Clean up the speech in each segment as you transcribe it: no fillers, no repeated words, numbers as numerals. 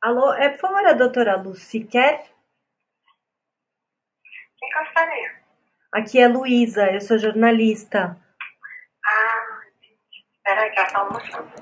Alô, por favor, a doutora Lucy quer? Quem gostaria? Aqui é Luísa, eu sou jornalista. Ah, peraí, que ela tá almoçando.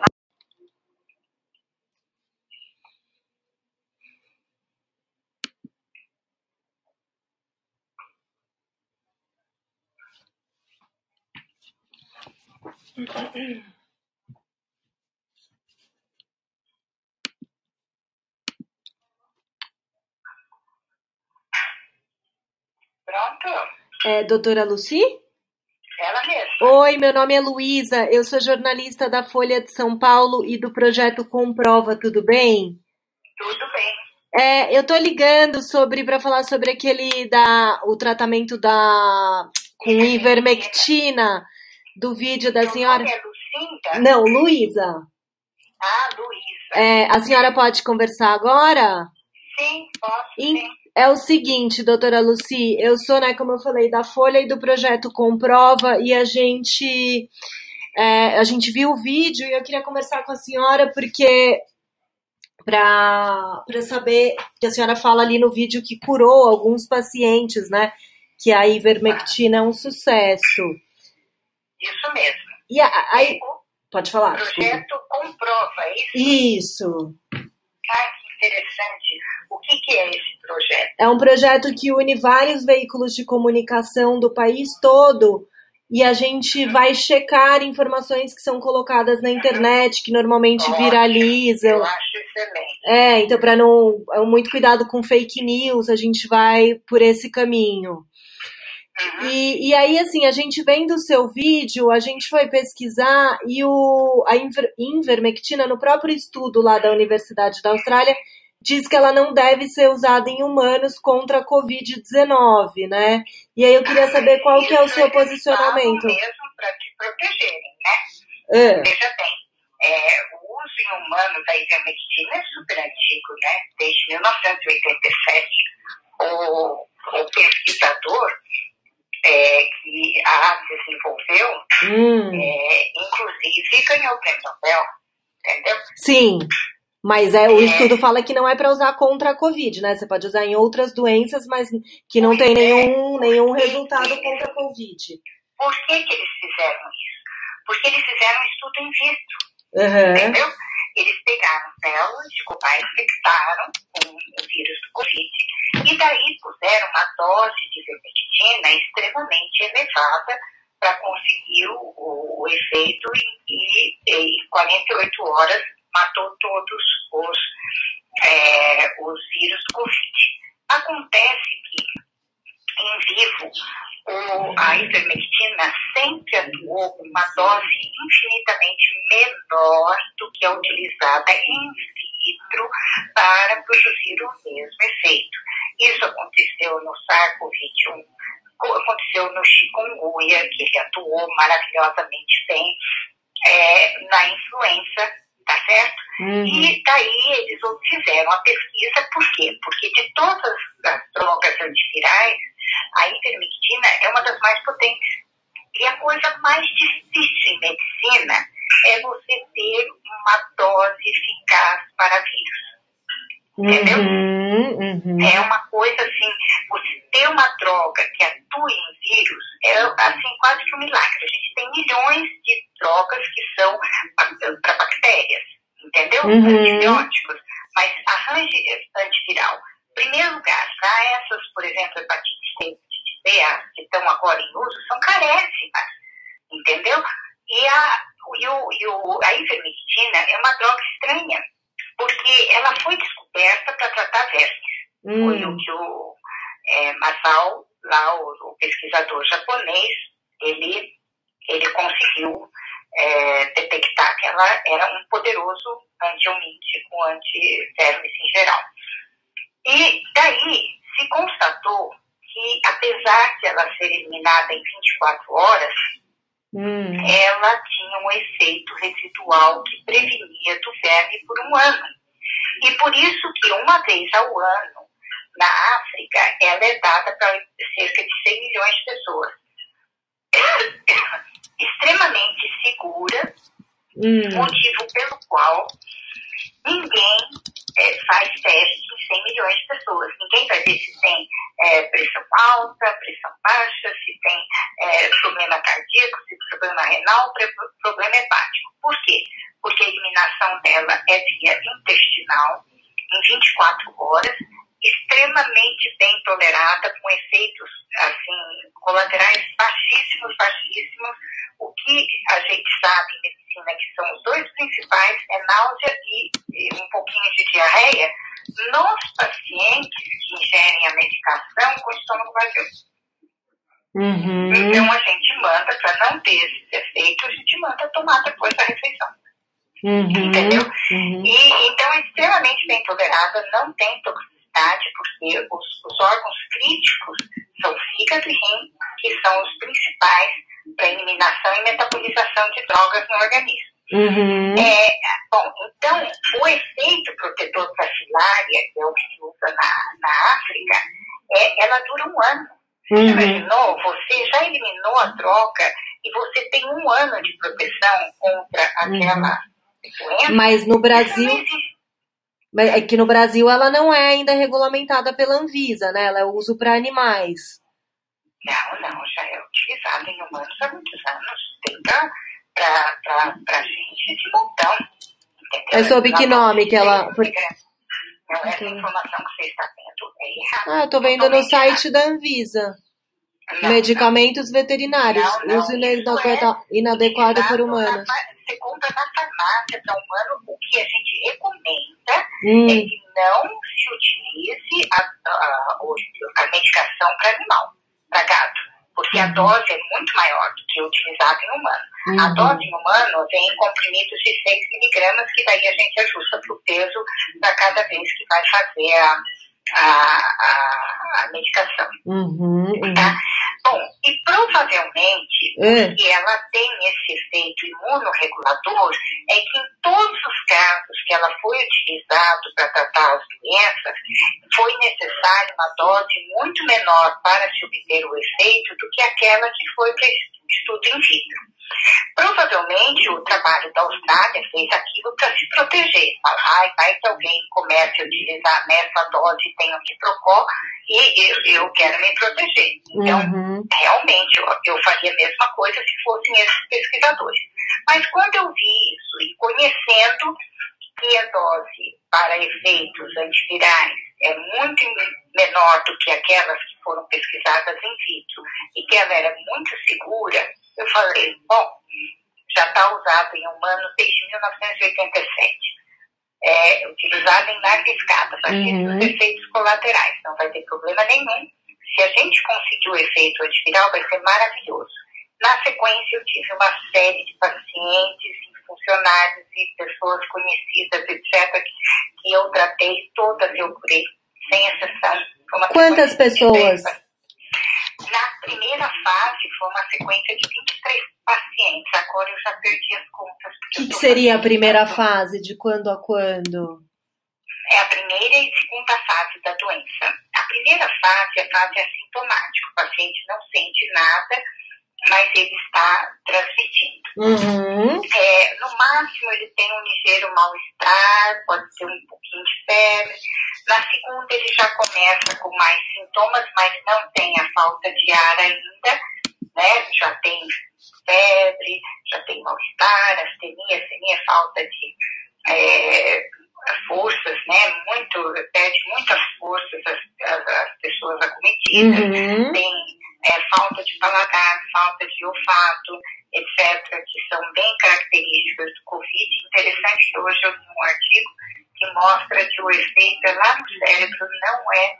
Pronto? Doutora Lucy? Ela mesma. Oi, meu nome é Luísa, eu sou jornalista da Folha de São Paulo e do projeto Comprova, tudo bem? Tudo bem. Eu tô ligando para falar sobre o tratamento com ivermectina do vídeo da Seu senhora. nome é Lucinda? Não, Luísa. Ah, Luísa. A senhora pode conversar agora? Sim, posso, sim. É o seguinte, doutora Lucy, eu sou, né, como eu falei, da Folha e do projeto Comprova e a gente viu o vídeo e eu queria conversar com a senhora porque para saber que a senhora fala ali no vídeo que curou alguns pacientes, né, que a ivermectina é um sucesso. Isso mesmo. E aí, pode falar. O projeto Comprova, é isso? Isso. Ah, que interessante. O que é esse projeto? É um projeto que une vários veículos de comunicação do país todo e a gente vai checar informações que são colocadas na internet, que normalmente viralizam. Eu acho excelente. Então para não... muito cuidado com fake news, a gente vai por esse caminho. E aí, assim, a gente vendo o seu vídeo, a gente foi pesquisar e a ivermectina, no próprio estudo lá da Universidade da Austrália, diz que ela não deve ser usada em humanos contra a Covid-19, né? E aí eu queria saber qual que é o seu posicionamento. Mesmo para te protegerem, né? Veja bem, o uso em humanos da ivermectina é super antigo, né? Desde 1987, o pesquisador que a desenvolveu, inclusive ganhou o prêmio Nobel, entendeu? Sim. Mas o estudo fala que não é para usar contra a Covid, né? Você pode usar em outras doenças, mas que não tem nenhum resultado contra a Covid. Por que eles fizeram isso? Porque eles fizeram um estudo in vitro, entendeu? Eles pegaram células de cobaia, infectaram com o vírus do Covid e daí puseram uma dose de ivermectina extremamente elevada para conseguir o efeito e em 48 horas matou todos os vírus do Covid. Acontece que, em vivo, a ivermectina sempre atuou com uma dose infinitamente menor do que a utilizada in vitro para produzir o mesmo efeito. Isso aconteceu no SARS-CoV-1, aconteceu no chikungunya, que ele atuou maravilhosamente bem, na influenza, tá certo? E daí eles fizeram a pesquisa, por quê? Porque de todas as drogas antivirais, a ivermectina é uma das mais potentes. E a coisa mais difícil em medicina é você ter uma dose eficaz para vírus. Entendeu? É uma coisa assim, você ter uma droga que atue em vírus é assim, quase que um milagre. A gente tem milhões de drogas que são para bactérias, entendeu? Antibióticos, mas arranje antiviral. Em primeiro lugar, para essas, por exemplo, hepatite C e hepatite B, as que estão agora em uso, são carésimas, entendeu? E a ivermectina é uma droga estranha, porque ela foi descoberta para tratar vermes. Foi o que o Masao, lá, o pesquisador japonês, ele conseguiu detectar que ela era um poderoso antiomítico, antivermes em geral. E daí se constatou que, apesar de ela ser eliminada em 24 horas, ela tinha um efeito residual que prevenia do verme por um ano. E por isso que uma vez ao ano, na África, ela é dada para cerca de 100 milhões de pessoas. Extremamente segura, motivo pelo qual ninguém faz teste em 100 milhões de pessoas. Ninguém vai ver se tem pressão alta, pressão baixa, se tem problema cardíaco, se tem problema renal, problema hepático. Por quê? Porque a eliminação dela é via intestinal, em 24 horas, extremamente bem tolerada, com efeitos assim, colaterais baixíssimos. O que a gente sabe em medicina que são os dois principais é náusea e um pouquinho de diarreia nos pacientes que ingerem a medicação com estômago vazio. Uhum. Então a gente manda, para não ter esses efeitos, a gente manda tomar depois da refeição. Entendeu? E então é extremamente bem tolerada, não tem toxicidade, porque os órgãos críticos são fígado e rim, que são os principais para eliminação e metabolização de drogas no organismo. Bom, então, o efeito protetor da filária, que é o que se usa na África, ela dura 1 ano. Você imaginou? Você já eliminou a droga e você tem 1 ano de proteção contra aquela doença. Mas no Brasil... É que no Brasil ela não é ainda regulamentada pela Anvisa, né? Ela é uso para animais. Não, já é utilizada em humanos há muitos anos. Tem pra gente de montão. Entendeu? É sob que nome que ela... Não, essa informação que você está tendo é errada. Eu tô vendo no site da Anvisa. Medicamentos veterinários. Uso inadequado por humanos. Você compra na farmácia para humano, o que a gente recomenda é que não se utilize a medicação para animal, para gato, porque a dose é muito maior do que utilizada em humano. A dose em humano vem em comprimidos de 6 miligramas, que daí a gente ajusta para o peso para cada vez que vai fazer a medicação. Tá? Bom, e provavelmente o que ela tem esse efeito imunorregulador é que em todos os casos que ela foi utilizada para tratar as doenças, foi necessária uma dose muito menor para se obter o efeito do que aquela que foi para estudo in vitro. Provavelmente o trabalho da Austrália fez aquilo para se proteger. Vai que alguém comece a utilizar nessa dose e tenha que trocar e eu quero me proteger. Então, realmente, eu faria a mesma coisa se fossem esses pesquisadores. Mas quando eu vi isso e conhecendo que a dose para efeitos antivirais é muito menor do que aquelas que foram pesquisadas in vitro e que ela era muito segura, eu falei, bom, já está usado em humanos desde 1987. Utilizado em larga escala, vai ter os efeitos colaterais, não vai ter problema nenhum. Se a gente conseguir o efeito antiviral, vai ser maravilhoso. Na sequência, eu tive uma série de pacientes, funcionários e pessoas conhecidas, etc., que eu tratei, todas eu curei, sem exceção. Quantas pessoas? Na primeira fase, foi uma sequência de 23 pacientes. Agora eu já perdi as contas. O que seria a primeira fase? De quando a quando? É a primeira e segunda fase da doença. A primeira fase é a fase assintomática. O paciente não sente nada, mas ele está transmitindo. No máximo, ele tem um ligeiro mal-estar, pode ter um pouquinho de febre. Na segunda, ele já começa com mais sintomas, mas não tem a falta de ar ainda, né? Já tem febre, já tem mal-estar, astenia, falta de forças, né? Perde muitas forças as pessoas acometidas. Tem falta de paladar, falta de olfato, etc., que são bem características do Covid. Interessante que hoje eu li um artigo que mostra que o efeito é lá no cérebro, não é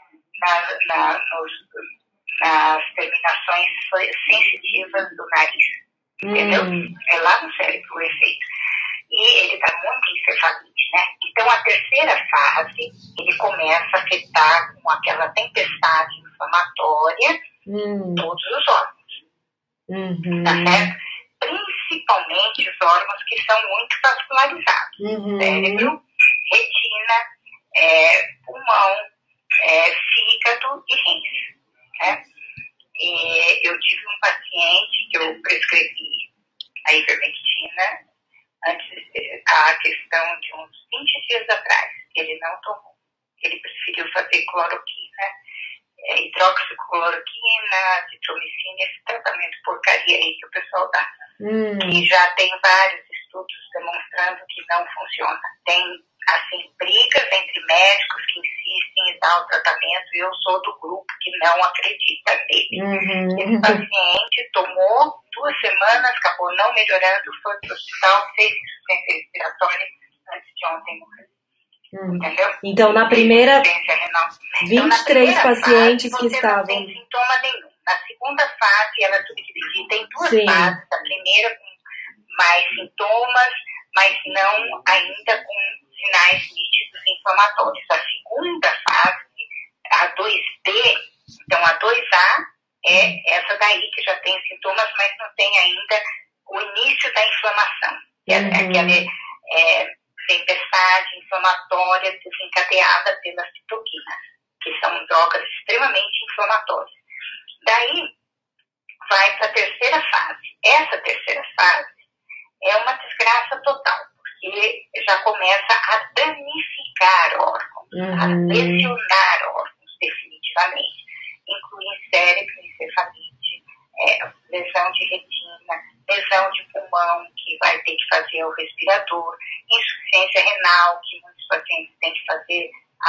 nas terminações sensitivas do nariz. Entendeu? É lá no cérebro o efeito. E ele dá muita encefalite, né? Então, a terceira fase, ele começa a afetar com aquela tempestade inflamatória todos os órgãos. Tá certo? Principalmente os órgãos que são muito vascularizados. Cérebro, retina, pulmão, fígado e rins. Né? E eu tive um paciente que eu prescrevi a ivermectina antes, a questão de uns 20 dias atrás. Ele não tomou. ele preferiu fazer cloroquina, hidroxicloroquina, azitromicina, esse tratamento porcaria aí que o pessoal dá. Que já tem vários estudos demonstrando que não funciona. Tem, assim, brigas entre médicos que insistem em dar o tratamento, e eu sou do grupo que não acredita nele. Esse paciente tomou 2 semanas, acabou não melhorando, foi para o hospital, fez insuficiência respiratória antes de ontem morrer. Entendeu? Então, na primeira, 23 então, pacientes fase, que estavam... não tem sintoma nenhum. Na segunda fase, ela é subdividida em 2 fases. A primeira com mais sintomas, mas não ainda com sinais nítidos inflamatórios. A segunda fase, a 2B, então a 2A, é essa daí que já tem sintomas, mas não tem ainda o início da inflamação. Aquela tempestade inflamatória desencadeada pelas citoquinas, que são drogas extremamente inflamatórias. Daí, vai para a terceira fase. Essa terceira fase é uma desgraça total, porque já começa a danificar órgãos, a lesionar órgãos definitivamente, incluindo cérebro, encefalite, lesão de retina, lesão de pulmão, que vai ter que fazer o respirador, insuficiência renal, que muitos pacientes têm que fazer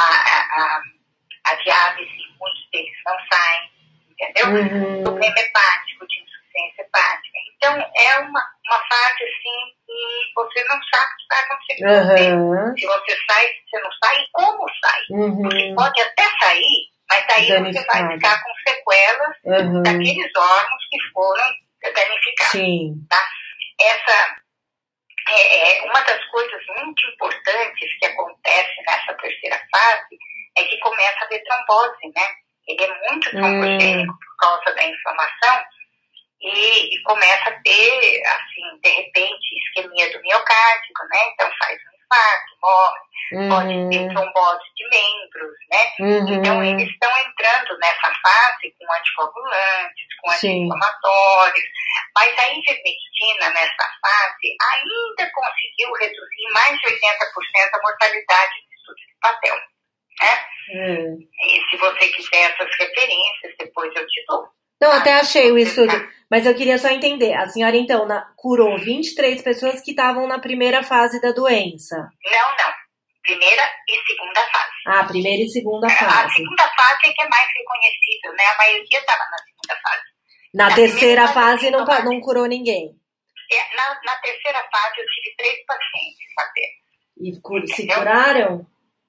a diálise, muitos deles não saem, entendeu? Problema hepático, de insuficiência hepática. Então, é uma fase assim que você não sabe o que vai acontecer com você. Se você sai, se você não sai, e como sai. Porque pode até sair, mas aí você vai ficar com sequelas daqueles órgãos que foram danificados. Tá? Essa é uma das coisas muito importantes que acontece nessa terceira fase, é que começa a haver trombose, né? Ele é muito trombogênico por causa da inflamação e começa a ter, assim, de repente, isquemia do miocárdio, né? Então faz um infarto, morre. Pode ter trombose de membros, né? Então eles estão entrando nessa fase com anticoagulantes, com anti-inflamatórios, mas a ivermectina nessa fase ainda conseguiu reduzir mais de 80% a mortalidade do estudo de Patel, né? E se você quiser essas referências, depois eu te dou. Não, até achei o estudo, mas eu queria só entender. A senhora, então, curou 23 pessoas que estavam na primeira fase da doença. Não. Primeira e segunda fase. Primeira e segunda fase. A segunda fase é que é mais reconhecível, né? A maioria estava na segunda fase. Na terceira fase não curou ninguém. Na terceira fase eu tive 3 pacientes, sabe? E se curaram?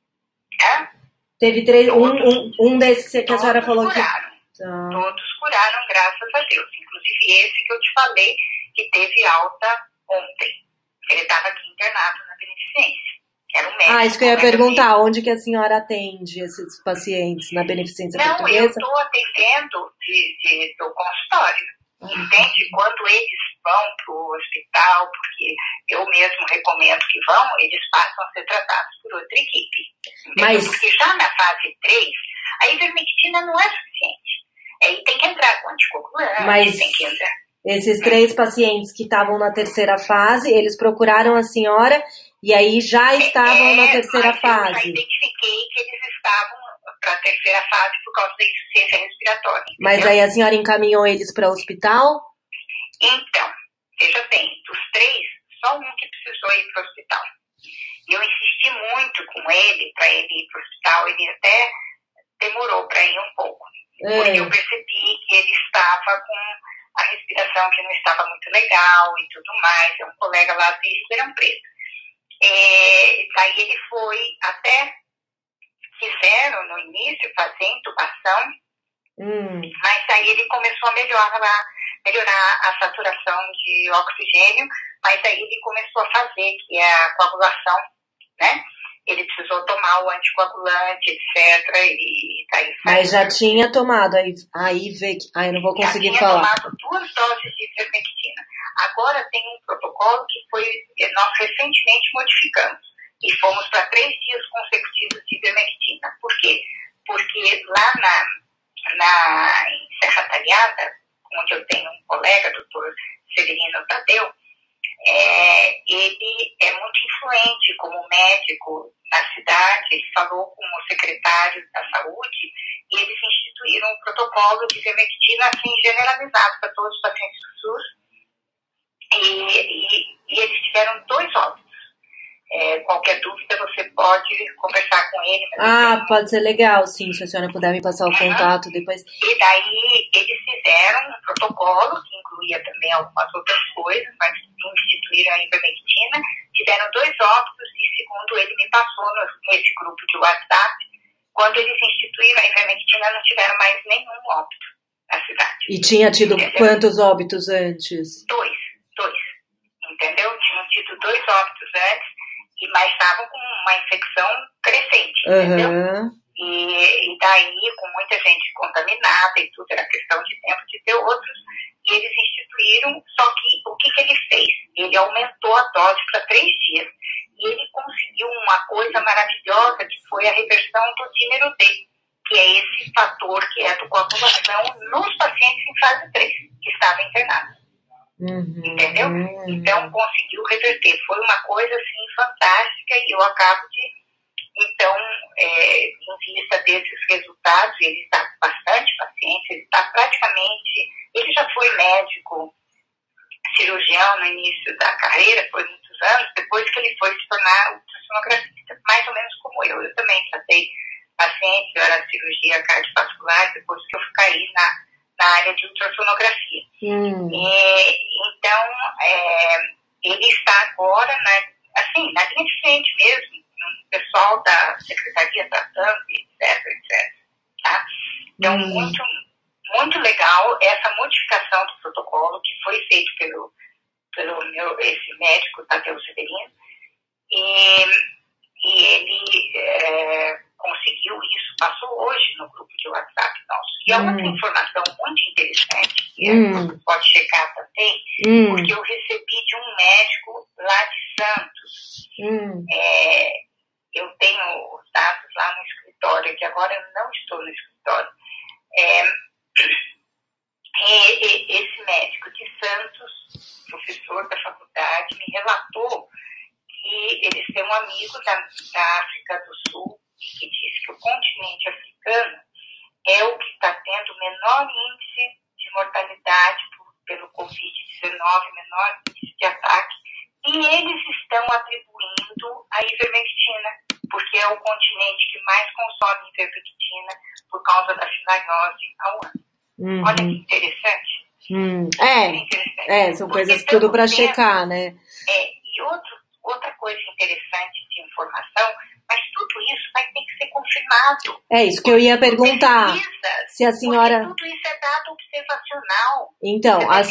Teve 3, um desses que a senhora falou curaram. Todos curaram, graças a Deus. Inclusive esse que eu te falei, que teve alta ontem. Ele estava aqui internado na Beneficência. Era um médico. Isso que eu ia perguntar. Onde que a senhora atende esses pacientes? Na Beneficência Portuguesa? Não, eu estou atendendo do consultório. Entende? Quando eles vão para o hospital, porque eu mesmo recomendo que vão, eles passam a ser tratados por outra equipe. Porque já na fase 3, a ivermectina não é suficiente. Aí tem que entrar com anticoagulante, tem que entrar. Esses 3 pacientes que estavam na terceira fase, eles procuraram a senhora e aí já estavam na terceira fase. Eu já identifiquei que eles estavam para a terceira fase por causa da insuficiência respiratória. Entendeu? Mas aí a senhora encaminhou eles para o hospital? Então, veja bem, dos 3, só um que precisou ir para o hospital. Eu insisti muito com ele para ele ir para o hospital, ele até demorou para ir um pouco. Porque eu percebi que ele estava com a respiração que não estava muito legal e tudo mais. É um colega lá de Ribeirão Preto. Daí ele foi, até quiseram no início fazer intubação, mas aí ele começou a melhorar a saturação de oxigênio, mas aí ele começou a fazer, que é a coagulação, né? Ele precisou tomar o anticoagulante, etc. E daí mas já tinha tomado, aí eu não vou conseguir falar. Já tinha tomado 2 doses de ivermectina. Agora tem um protocolo que nós recentemente modificamos e fomos para 3 dias consecutivos de ivermectina. Por quê? Porque lá em Serra Talhada, onde eu tenho um colega, doutor Severino Tadeu, ele é muito influente como médico na cidade, ele falou com o secretário da saúde e eles instituíram um protocolo de ivermectina assim, generalizado para todos os pacientes do SUS e eles tiveram 2 óbitos. Qualquer dúvida você pode conversar com ele. Pode ser legal, sim, se a senhora puder me passar o contato depois. E daí eles fizeram um protocolo que incluía também algumas outras coisas, mas instituíram a ivermectina, tiveram 2 óbitos e segundo ele me passou nesse grupo de WhatsApp, quando eles instituíram a ivermectina não tiveram mais nenhum óbito na cidade. E tinha tido quantos óbitos antes? 2, entendeu? Tinham tido 2 óbitos antes, mas estavam com uma infecção crescente, entendeu? E daí, com muita gente contaminada e tudo, era questão de tempo de ter outros, e eles instituíram, só que o que ele fez? Ele aumentou a dose para 3 dias, e ele conseguiu uma coisa maravilhosa, que foi a reversão do dímero D, que é esse fator que é do coagulação nos pacientes em fase 3, que estavam internados. Entendeu? Então conseguiu reverter. Foi uma coisa assim fantástica e eu acabo de. Então, em vista desses resultados, ele está com bastante paciente, ele está praticamente. Ele já foi médico, cirurgião no início da carreira, foi muitos anos, depois que ele foi se tornar ultrassonografista, mais ou menos como eu. Eu também tratei pacientes, eu era cirurgia cardiovascular, depois que eu caí na área de ultrassonografia. Então, ele está agora na linha de frente mesmo, o pessoal da secretaria tratando, etc. Tá? Então, muito, muito legal essa modificação do protocolo que foi feito pelo esse médico, Tadeu Severino, e ele conseguiu isso, passou hoje no grupo de WhatsApp nosso. E é outra informação muito interessante, que pode checar também, porque eu recebi de um médico lá de Santos. Eu tenho os dados lá no escritório, que agora eu não estou no escritório. Esse médico de Santos, professor da faculdade, me relatou que eles têm um amigo da África do Sul que diz que o continente africano é o que está tendo o menor índice de mortalidade pelo Covid-19, menor índice de ataque, e eles estão atribuindo a ivermectina, porque é o continente que mais consome ivermectina por causa da filariose ao ano. Olha que interessante. São coisas tudo para checar, né? E outra coisa interessante de informação, mas tudo isso vai ter que ser confirmado. É isso que eu ia perguntar. Se a senhora... Porque tudo isso é dado observacional. Então, a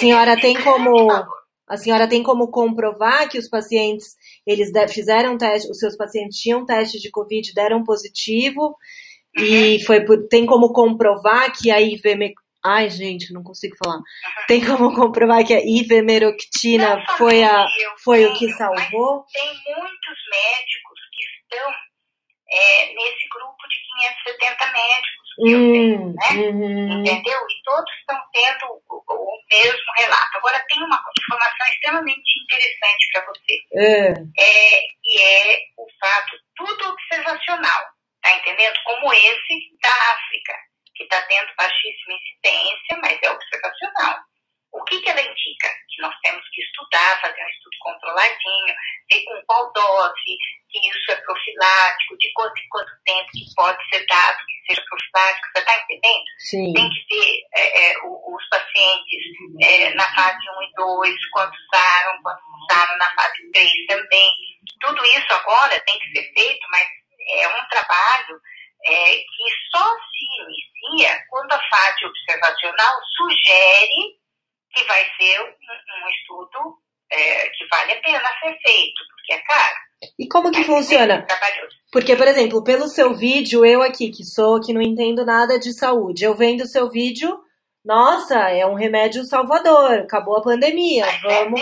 senhora tem como comprovar que os pacientes, eles fizeram teste, os seus pacientes tinham teste de Covid, deram positivo, e tem como comprovar que a Ai, gente, não consigo falar. Tem como comprovar que a ivermectina foi o que salvou? Tem muitos médicos que estão nesse grupo de 570 médicos que eu tenho, né? Entendeu? E todos estão tendo o mesmo relato. Agora, tem uma informação extremamente interessante para você. E é o fato, tudo observacional, tá entendendo? Como esse da África, que está tendo baixíssima incidência, mas é observacional. O que ela indica? Que nós temos que estudar, fazer um estudo controladinho, ver com qual dose, que isso é profilático, de quanto em quanto tempo que pode ser dado que seja profilático, você está entendendo? Sim. Tem que ver os pacientes na fase 1 e 2, quantos usaram na fase 3 também. Tudo isso agora tem que ser feito, mas é um trabalho que só se inicia quando a fase observacional sugere que vai ser um estudo que vale a pena ser feito, porque é caro. E como que funciona? Porque, por exemplo, pelo seu vídeo, eu aqui, que não entendo nada de saúde, eu vendo o seu vídeo, nossa, é um remédio salvador, acabou a pandemia, vamos...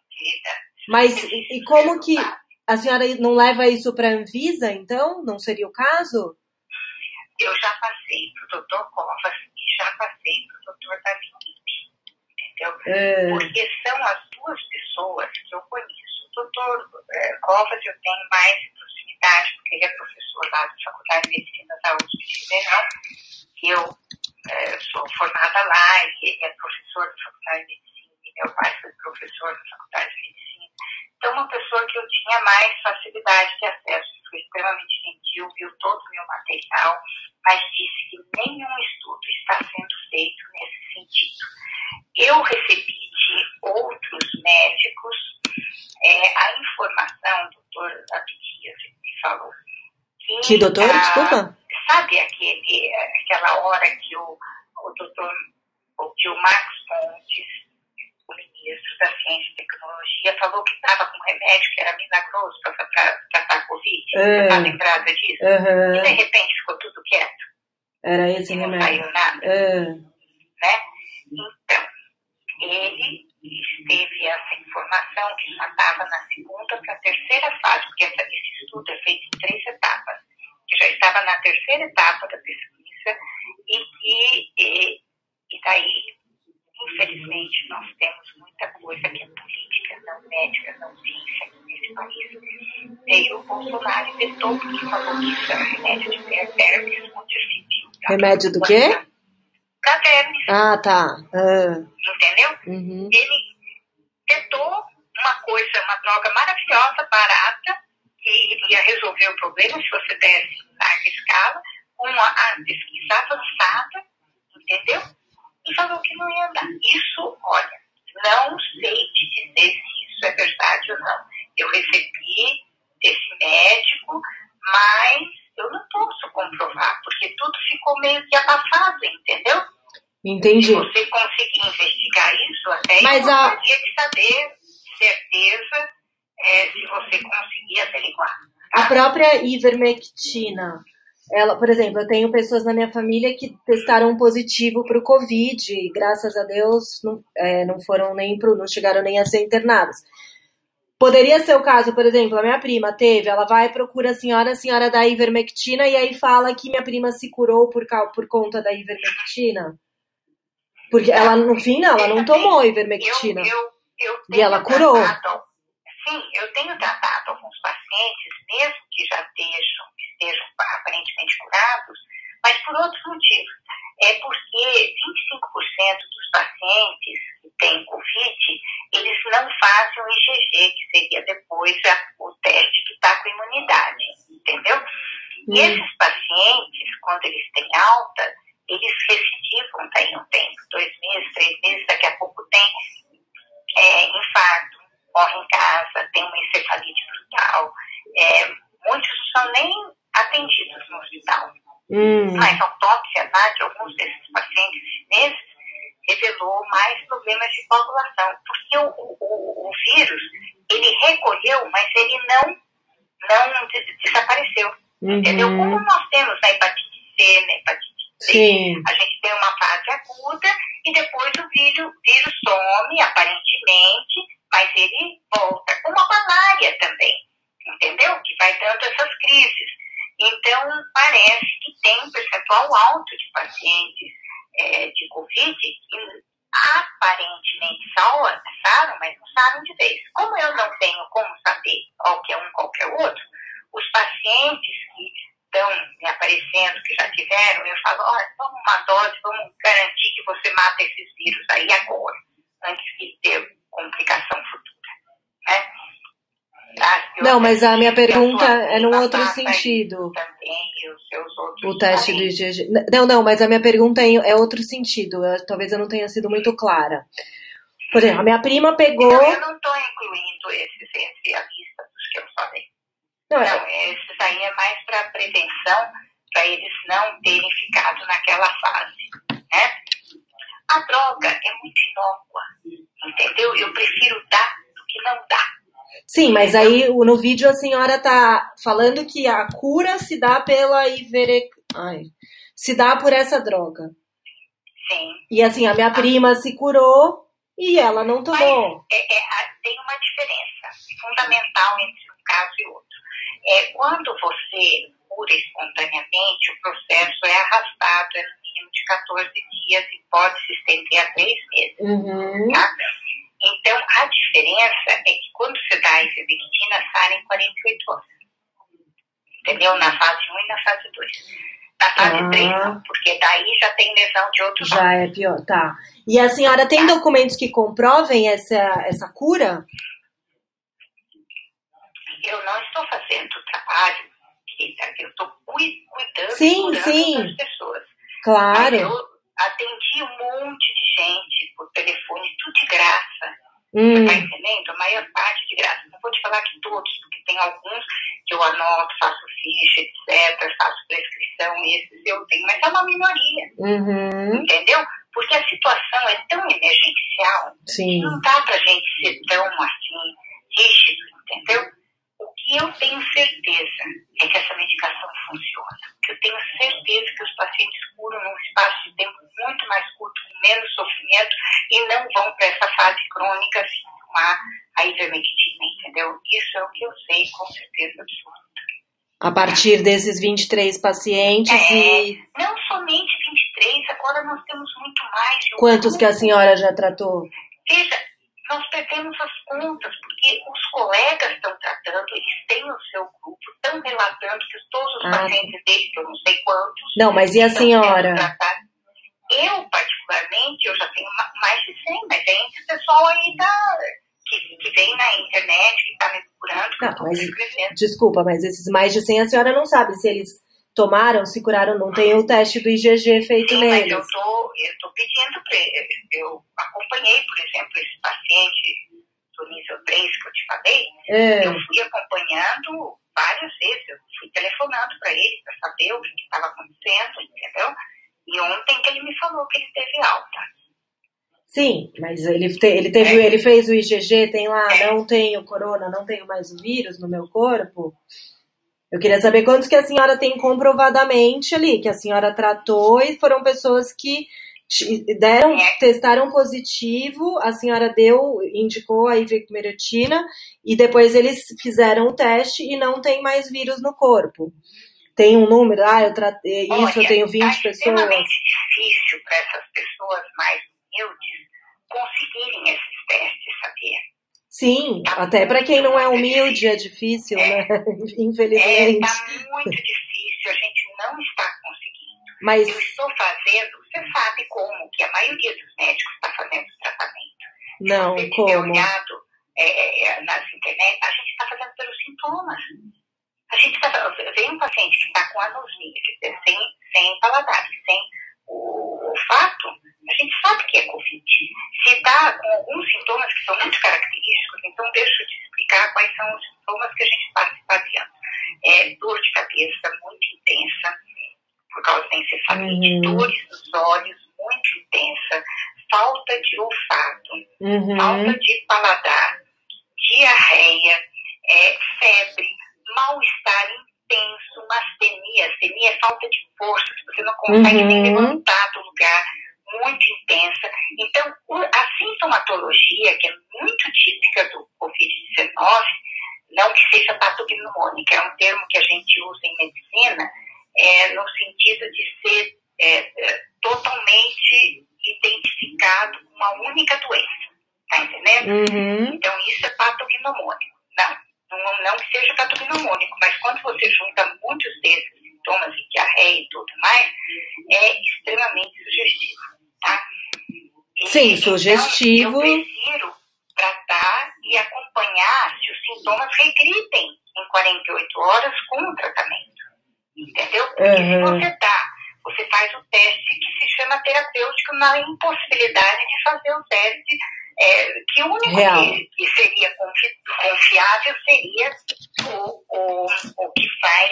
Mas e como que a senhora não leva isso para a Anvisa, então? Não seria o caso? Eu já passei para o Dr. Covas e já passei para o Dr. Davi, entendeu? Porque são as duas pessoas que eu conheço. O Dr. Covas eu tenho mais proximidade facilidade, porque ele é professor lá da Faculdade de Medicina da USP de Ribeirão, que eu sou formada lá, e ele é professor da Faculdade de Medicina, e meu pai foi professor da Faculdade de Medicina. Então, uma pessoa que eu tinha mais facilidade de acesso, foi extremamente gentil, viu todo o meu material, mas disse que nenhum estudo está sendo feito nesse sentido. Eu recebi de outros médicos a informação, doutor Abdias me falou. Que doutor? Desculpa? Sabe aquela hora que o Max Pontes, o ministro da Ciência e Tecnologia, falou que estava com um remédio que era milagroso para tratar a Covid? Você está lembrada disso? E de repente ficou tudo quieto. Era esse e remédio. Não saiu nada. Né? Então, ele teve essa informação que já estava na segunda para a terceira fase, porque esse estudo é feito em 3 etapas, que já estava na terceira etapa da pesquisa e daí, infelizmente, nós temos muita coisa que é política, não médica, não ciência aqui nesse país. Veio o Bolsonaro e vetou, porque falou que isso era remédio de vermes, onde se viu. Remédio do quê? Para vermes. Ah, tá. Entendeu? Uhum. Ele tentou uma droga maravilhosa, barata, que iria resolver o problema se você desse em larga escala, com a pesquisa avançada, entendeu? E falou que não ia dar. Isso, olha, não sei te dizer se isso é verdade ou não. Eu recebi desse médico, mas eu não posso comprovar, porque tudo ficou meio que abafado, entendeu? Entendi. Se você conseguir investigar isso, até mas eu gostaria de saber, certeza, se você conseguir averiguar. A própria ivermectina, ela, por exemplo, eu tenho pessoas na minha família que testaram positivo para o Covid, e graças a Deus não chegaram nem a ser internadas. Poderia ser o caso, por exemplo, a minha prima teve, ela vai e procura a senhora da ivermectina, e aí fala que minha prima se curou por conta da ivermectina. Porque ela, no fim, ela não tomou ivermectina. E ela curou. Eu tenho tratado alguns pacientes, mesmo que já estejam aparentemente curados, mas por outros motivos. É porque 25% dos pacientes que têm Covid, eles não fazem o IgG, que seria depois o teste que está com imunidade, entendeu? E esses pacientes, quando eles têm alta, eles recidivam daí um tempo, 2 meses, 3 meses, daqui a pouco tem infarto, morre em casa, tem uma encefalite brutal. Muitos não são nem atendidos no hospital. Mas a autópsia de alguns desses pacientes chineses revelou mais problemas de coagulação, porque o vírus, ele recolheu, mas ele não desapareceu. Entendeu? Como nós temos na hepatite C, na hepatite C, sim, a gente tem uma fase aguda e depois o vírus some, aparentemente, mas ele volta. Como a malária também, entendeu? Que vai dando essas crises. Então, parece que tem um percentual alto de pacientes de Covid que aparentemente saram, mas não saram de vez. Como eu não tenho como saber qualquer um, qualquer outro, os pacientes que estão me aparecendo, que já tiveram, eu falo, olha, vamos uma dose, vamos garantir que você mata esses vírus aí agora, antes de ter complicação futura, né? Não, mas a minha pergunta é num outro sentido. Também, e os seus outros o teste do IgG. Não, mas a minha pergunta é outro sentido. Talvez eu não tenha sido muito clara. Por exemplo, a minha prima pegou... Não, eu não estou incluindo esses entre a lista dos que eu falei. Não, esses aí é mais para prevenção, para eles não terem ficado naquela fase, né? A droga é muito inócua, entendeu? Eu prefiro dar do que não dar. Sim, mas aí no vídeo a senhora tá falando que a cura se dá pela se dá por essa droga. Sim. E assim, a minha prima se curou e ela não tomou. Mas tem uma diferença fundamental entre um caso e outro. Quando você cura espontaneamente, o processo é arrastado, no mínimo de 14 dias e pode se estender a 3 meses. Tá? Então, a diferença é que quando você dá a ivermectina, sai em 48 horas. entendeu? Na fase 1 e na fase 2. Na fase 3 não, porque daí já tem lesão de outros já órgãos. É pior, tá. E a senhora tem documentos que comprovem essa cura? Eu não estou fazendo o trabalho, eu estou cuidando sim, das pessoas. Claro. Mas eu atendi um monte de gente por telefone, tudo de graça. Você está entendendo? A maior parte de graça. Não vou te falar que todos, porque tem alguns que eu anoto, faço ficha, etc., faço prescrição, esses eu tenho, mas é uma minoria. Entendeu? Porque a situação é tão emergencial que não dá pra gente ser tão assim, rígido, entendeu? O que eu tenho certeza é que essa medicação funciona. Eu tenho certeza que os pacientes curam num espaço de tempo muito mais curto, com menos sofrimento, e não vão para essa fase crônica sem tomar a ivermectina, entendeu? Isso é o que eu sei com certeza absoluta. A partir desses 23 pacientes Não somente 23, agora nós temos muito mais. Quantos que a senhora já tratou? Veja, nós perdemos as contas, porque os colegas estão tratando, eles têm o seu grupo, estão relatando que todos os pacientes deles, que eu não sei quantos... Não, mas e a senhora? Eu, particularmente, eu já tenho mais de 100, mas é entre o pessoal aí que vem na internet, que está me procurando, que eu estou escrevendo. Desculpa, mas esses mais de 100 a senhora não sabe se eles tomaram, se curaram, não tem o teste do IgG feito neles. Mas eu estou pedindo para eles. Eu acompanhei, por exemplo, esse paciente do nível 3 que eu te falei. Eu fui acompanhando várias vezes. Eu fui telefonando para ele para saber o que estava acontecendo, entendeu? E ontem que ele me falou que ele teve alta. Sim, mas ele fez o IgG, tem lá, não tenho corona, não tenho mais o vírus no meu corpo. Eu queria saber quantos que a senhora tem comprovadamente ali, que a senhora tratou e foram pessoas que testaram positivo, a senhora indicou a ivermectina e depois eles fizeram o teste e não tem mais vírus no corpo. Tem um número, eu tratei isso, eu tenho 20 pessoas. É extremamente difícil para essas pessoas mais humildes conseguirem esses testes, sabia? Sim, até para quem não é humilde é difícil, né? Infelizmente. Está muito difícil, a gente não está conseguindo. Mas eu estou fazendo, você sabe como, que a maioria dos médicos está fazendo o tratamento. Não, se você como? tiver olhado nas internet, a gente está fazendo pelos sintomas. Vem um paciente que está com anosmia, quer dizer, sem paladar, sem o olfato, a gente sabe que é Covid. Se está com alguns sintomas que são muito característicos, então deixa eu te explicar quais são os sintomas que a gente está se baseando. Dor de cabeça muito intensa, por causa da encefalite, dores nos olhos muito intensa, falta de olfato, falta de paladar, diarreia, febre, mal-estar intenso, mastenia. Astenia é falta de força, que você não consegue nem levantar do lugar, muito intensa. Então, a sintomatologia, que é muito típica do Covid-19, não que seja patognomônica, é um termo que a gente usa em medicina, no sentido de ser totalmente identificado com uma única doença. Tá entendendo? Então, isso é patognomônico. Não que seja patognomônico, mas quando você junta muitos desses sintomas de diarreia e tudo mais, é extremamente sugestivo, tá? Sim, sugestivo. Então, eu prefiro tratar e acompanhar se os sintomas regridem em 48 horas com o tratamento, entendeu? Porque se você faz o teste que se chama terapêutico na impossibilidade de fazer o teste, que o único que seria confiável seria o que faz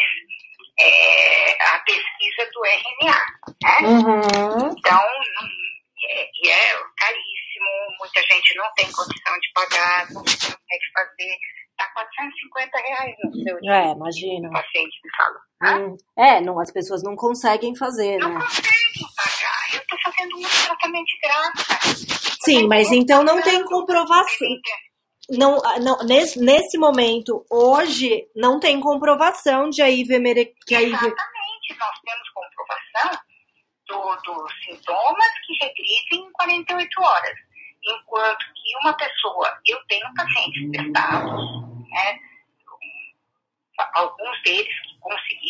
a pesquisa do RNA, né? Então, é caríssimo, muita gente não tem condição de pagar, não consegue fazer, está R$450 no seu dia. Imagina. O paciente me fala. Não, as pessoas não conseguem fazer, não né? Não conseguem pagar, eu estou fazendo muito tratamento de graça. Sim, mas então não tem comprovação. Não, nesse momento, hoje, não tem comprovação de Exatamente, nós temos comprovação dos sintomas que regridem em 48 horas. Enquanto que uma pessoa, eu tenho pacientes testados, né, alguns deles que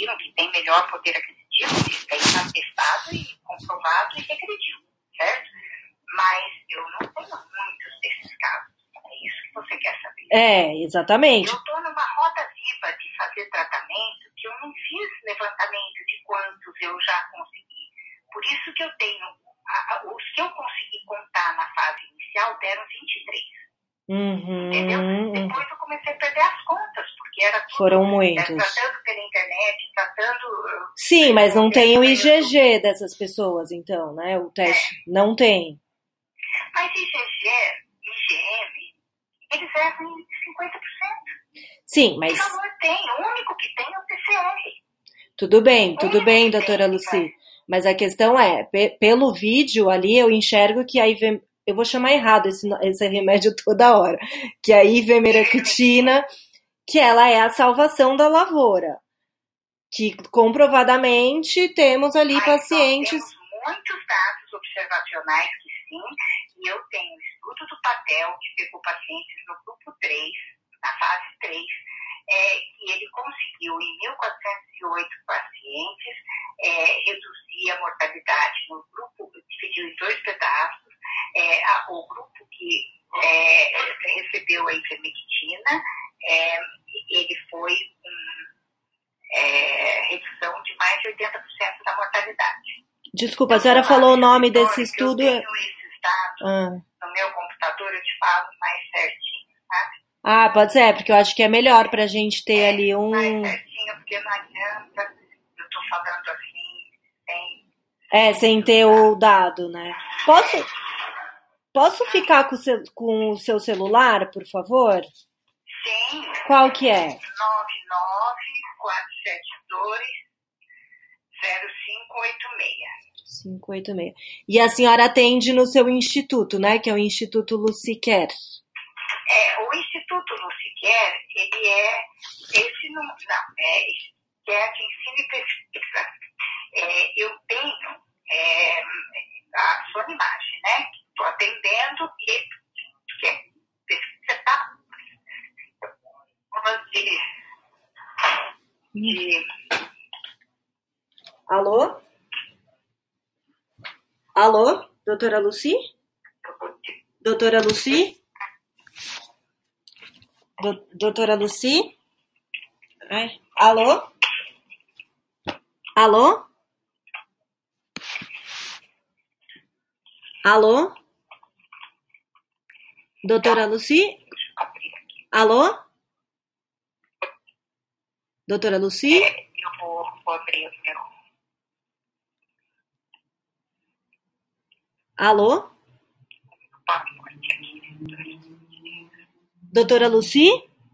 viram que tem melhor poder aquisitivo, isso aí está testado e comprovado e regrediu, certo? Mas eu não tenho muitos desses casos. É isso que você quer saber. Exatamente. Eu estou numa roda viva de fazer tratamento que eu não fiz levantamento de quantos eu já consegui. Por isso que eu tenho, os que eu consegui contar na fase inicial deram 23. Entendeu? Depois eu comecei a perder as contas, porque era tudo, foram muitos. Tratando pela internet, tratando... Sim, mas não tem o IgG dessas pessoas, então, né? O teste não tem. Mas IgG, IgM, eles erram em 50%. Sim, mas... Que valor tem? O único que tem é o PCR. Tudo bem, doutora Lucy. Mas a questão é, pelo vídeo ali, eu enxergo que aí eu vou chamar errado esse remédio toda hora, que é a ivermectina, que ela é a salvação da lavoura. Que comprovadamente temos ali pacientes... Nós temos muitos dados observacionais que sim, e eu tenho o estudo do Patel, que pegou pacientes no grupo 3, na fase 3, que ele conseguiu, em 1.408 pacientes, reduzir a mortalidade no grupo, dividiu em 2 pedaços, o grupo que recebeu a ivermectina, ele foi redução de mais de 80% da mortalidade. Desculpa, a senhora falou o nome desse estudo... Eu tenho esses dados no meu computador, eu te falo mais certinho, sabe? Ah, pode ser, porque eu acho que é melhor pra gente ter ali um... Mais certinho, porque não adianta, eu tô falando assim, sem ter o dado, né? Posso ficar com o seu celular, por favor? Sim. Qual que é? 994720586. E a senhora atende no seu instituto, né? Que é o Instituto Luciquer. O Instituto Luciquer, ele é de ensino e pesquisa. Eu tenho a Sonimage, né? Estou atendendo e que é pesquisa Alô? Alô? Doutora Lucy? Doutora Lucy? Doutora Lucy? Alô? Alô? Alô? Doutora Lucy? Alô? Doutora Lucy? Eu vou abrir o meu. Alô? Doutora Lucy?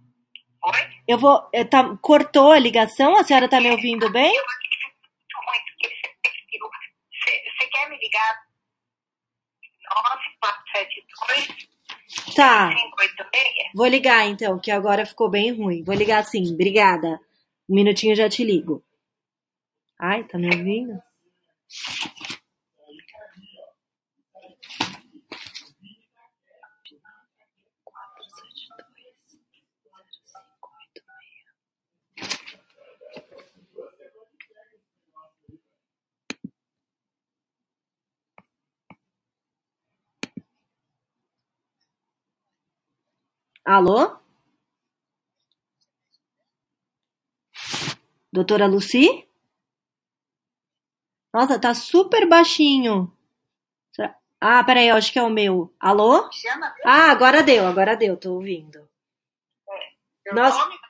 Oi? Cortou a ligação? A senhora está me ouvindo bem? Eu acredito muito que você quer me ligar? 9472 Tá. 586? Vou ligar então, que agora ficou bem ruim. Vou ligar sim, obrigada. Um minutinho já te ligo. Ai, tá me ouvindo? Alô? Doutora Lucy? Nossa, tá super baixinho. Ah, peraí, eu acho que é o meu. Alô? Ah, agora deu, tô ouvindo. Seu Nossa. nome?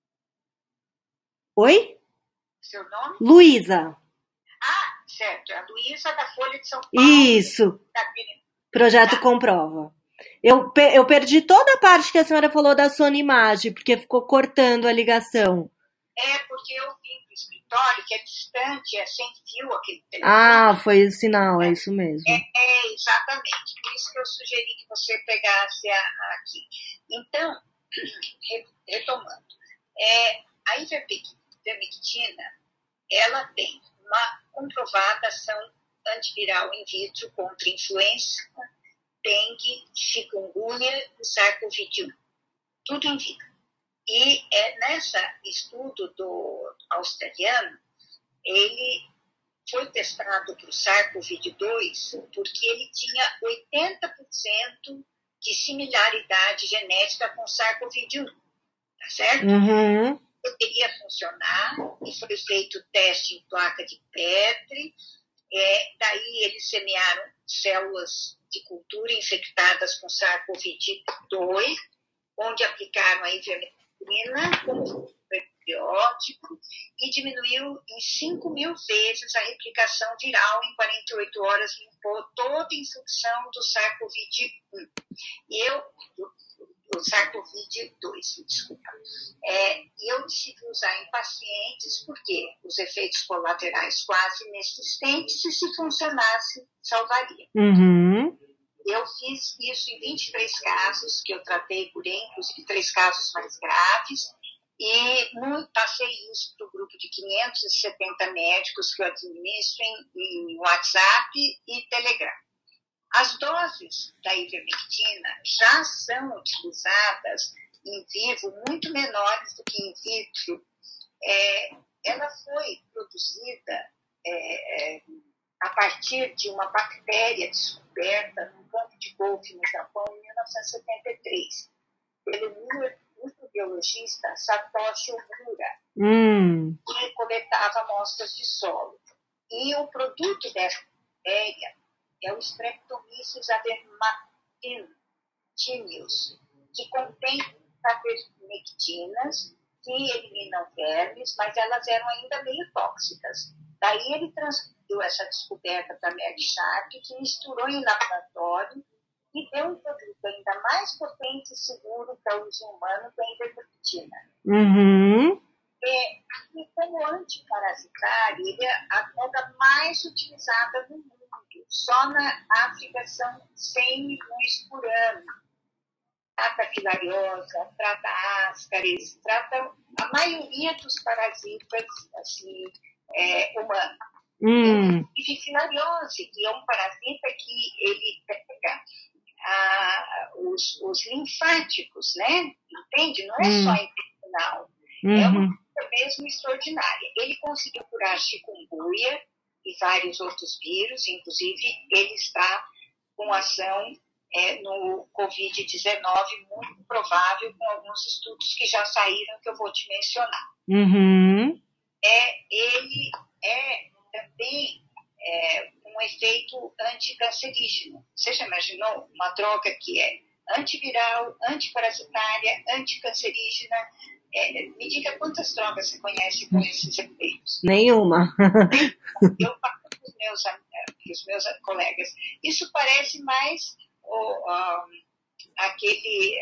Oi? Seu nome? Luísa. Ah, certo. A Luísa da Folha de São Paulo. Isso. Projeto Comprova. Eu perdi toda a parte que a senhora falou da Sonimage, porque ficou cortando a ligação. Porque eu vim pro escritório, que é distante, é sem fio aquele telefone. Ah, foi o sinal, é isso mesmo. Exatamente. Por isso que eu sugeri que você pegasse aqui. Então, retomando. A ivermectina, ela tem uma comprovada ação antiviral in vitro contra influenza, dengue, chikungunya e SARS-CoV-2. Tudo in vitro. E nesse estudo do australiano, ele foi testado para o SARS-CoV-2 porque ele tinha 80% de similaridade genética com o SARS-CoV-1, tá certo? Uhum. Poderia funcionar, e foi feito teste em placa de Petri, daí eles semearam células de cultura infectadas com SARS-CoV-2, onde aplicaram a ivermectina como probiótico e diminuiu em 5.000 vezes a replicação viral em 48 horas, limpou toda a infecção do SARS-CoV-1. O SARS-CoV-2, desculpa. E eu decidi usar em pacientes porque os efeitos colaterais quase inexistentes e se funcionasse, salvaria. Uhum. Eu fiz isso em 23 casos, que eu tratei, curei, inclusive 3 casos mais graves, e passei isso para o grupo de 570 médicos que eu administro em WhatsApp e Telegram. As doses da ivermectina já são utilizadas em vivo muito menores do que em vitro. Ela foi produzida a partir de uma bactéria descoberta num campo de golfe no Japão em 1973, pelo microbiologista Satoshi Omura, que coletava amostras de solo. E o produto dessa bactéria é o Streptomyces adermatinius, que contém ivermectinas que eliminam vermes, mas elas eram ainda meio tóxicas. Daí ele transferiu essa descoberta para Merck Sharp, que misturou em laboratório e deu um produto ainda mais potente e seguro para o uso humano, que é a ivermectina. Uhum. E como antiparasitário, ele é a droga mais utilizada no mundo. Só na África são 100 milhões por ano. Trata filariose, trata ascaris, trata a maioria dos parasitas assim, humanos. E filariose, que é um parasita que ele pega os linfáticos, né? Entende? Não é só intestinal. É uma coisa mesmo extraordinária. Ele conseguiu curar chikungunya e vários outros vírus, inclusive ele está com ação no Covid-19, muito provável, com alguns estudos que já saíram, que eu vou te mencionar. Uhum. Ele também um efeito anticancerígeno. Você já imaginou uma droga que é antiviral, antiparasitária, anticancerígena? Me diga quantas drogas você conhece com esses efeitos? Nenhuma. Eu falo para os meus colegas. Isso parece mais aquele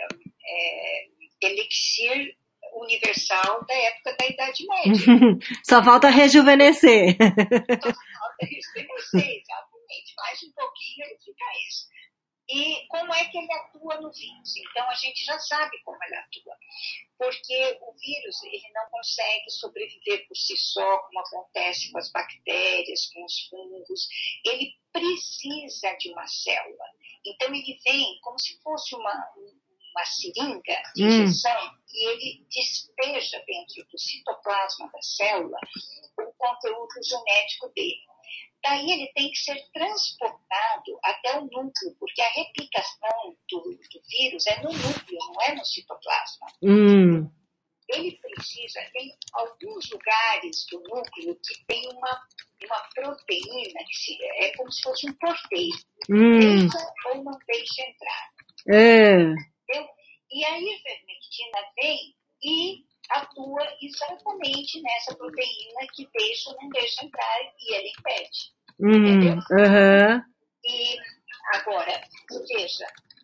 elixir universal da época da Idade Média. Só falta rejuvenescer. Só falta rejuvenescer, exatamente. Mais um pouquinho ele fica isso. E como é que ele atua no vírus? Então, a gente já sabe como ele atua. Porque o vírus ele não consegue sobreviver por si só, como acontece com as bactérias, com os fungos. Ele precisa de uma célula. Então, ele vem como se fosse uma seringa de injeção e ele despeja dentro do citoplasma da célula o conteúdo genético dele. Daí ele tem que ser transportado até o núcleo, porque a replicação do vírus é no núcleo, não é no citoplasma. Ele precisa, tem alguns lugares do núcleo que tem uma proteína, que é como se fosse um porteiro. Deixa ou não deixa entrar. Entendeu? E a ivermectina vem e atua exatamente nessa proteína que deixa ou não deixa entrar e ele impede. Entendeu? E agora, veja,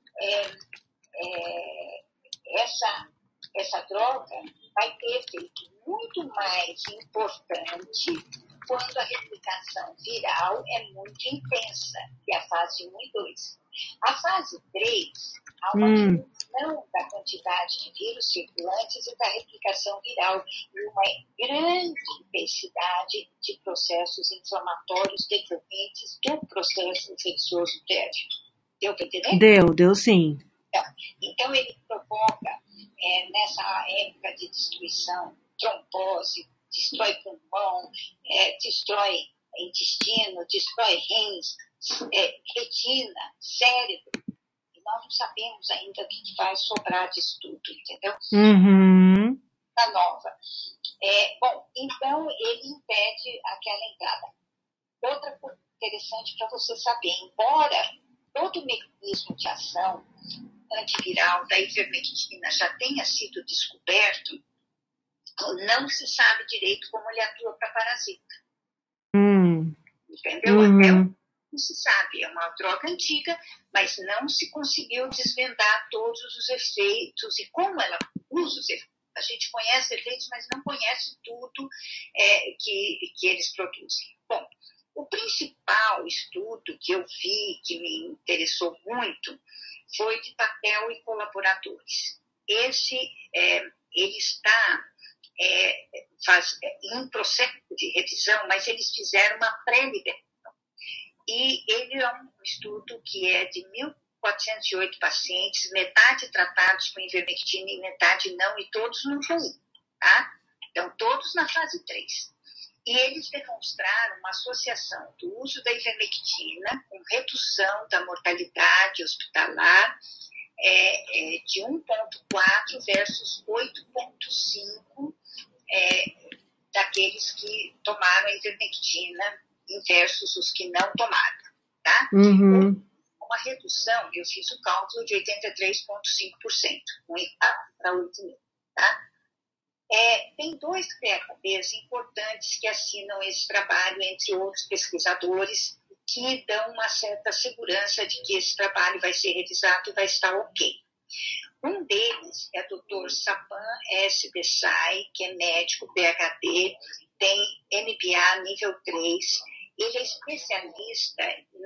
essa droga vai ter efeito muito mais importante quando a replicação viral é muito intensa, que é a fase 1 e 2. A fase 3, há uma diminuição da quantidade de vírus circulantes e da replicação viral e uma grande intensidade de processos inflamatórios decorrentes do processo infeccioso prévio. Deu para entender? Deu sim. Então ele provoca, nessa época de destruição, trombose, destrói pulmão, destrói intestino, destrói rins, retina, cérebro. E nós não sabemos ainda o que vai sobrar disso tudo, entendeu? Uhum. A nova. Bom, então ele impede aquela entrada. Outra coisa interessante para você saber, embora todo o mecanismo de ação antiviral da ivermectina já tenha sido descoberto, não se sabe direito como ele atua para parasita. Entendeu? Não se sabe, é uma droga antiga, mas não se conseguiu desvendar todos os efeitos e como ela usa os efeitos. A gente conhece efeitos, mas não conhece tudo que eles produzem. Bom, o principal estudo que eu vi, que me interessou muito, foi de Patel e colaboradores. Ele está em processo de revisão, mas eles fizeram uma pré-liberação. E ele é um estudo que é de 1.408 pacientes, metade tratados com ivermectina e metade não, e todos no fluido, tá? Então, todos na fase 3. E eles demonstraram uma associação do uso da ivermectina com redução da mortalidade hospitalar de 1,4 versus 8,5 daqueles que tomaram a ivermectina versus os que não tomaram, tá? Uhum. Uma redução, eu fiz o cálculo de 83,5%, para 8.000, tá? Tem 2 PhDs importantes que assinam esse trabalho, entre outros pesquisadores, que dão uma certa segurança de que esse trabalho vai ser revisado e vai estar ok. Um deles é o Dr. Sapan S. Desai, que é médico, PhD, tem MBA nível 3. Ele é especialista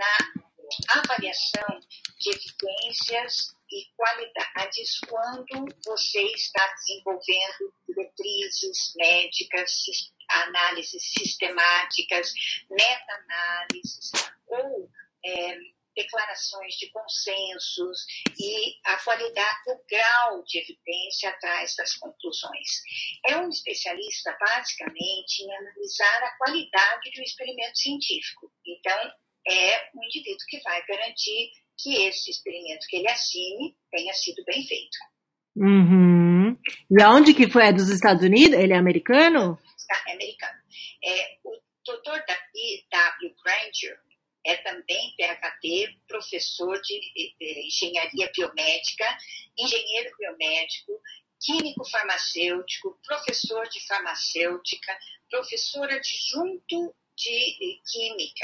na avaliação de evidências e qualidades quando você está desenvolvendo diretrizes médicas, análises sistemáticas, meta-análises ou declarações de consensos e a qualidade, o grau de evidência atrás das conclusões. É um especialista, basicamente, em analisar a qualidade de um experimento científico. Então, é um indivíduo que vai garantir que esse experimento que ele assine tenha sido bem feito. Uhum. E aonde que foi? É dos Estados Unidos? Ele é americano? É americano. O Dr. W. Granger é também PhD, professor de engenharia biomédica, engenheiro biomédico, químico farmacêutico, professor de farmacêutica, professor adjunto de química.